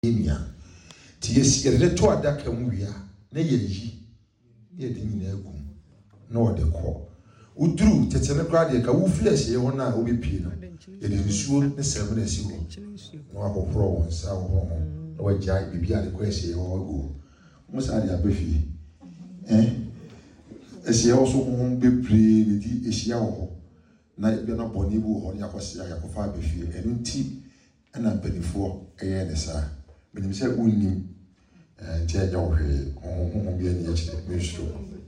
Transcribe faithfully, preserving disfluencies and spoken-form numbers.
Emia. Ties yere to adaka mu wia na ye yi ye de nyina agu na o de kɔ uduru tetene kra de ka wo flesh ye ho na obepie no ye de nsuo ne sɛm na si ho na akɔkɔrɔ won sa ho na wagya bibia de kɔ ɛhyɛ ho agu mo sa de abefie eh ɛhyɛ ho so ho bebree ne di ɛhyia ho na bi na bɔne bu ho ne akɔsia yakɔfa abefie ɛno nti ana mpanifoɔ ɛyɛ ne saa menim sɛ unnim eh ntia ya wo hwe ho ho bi ani akyi me so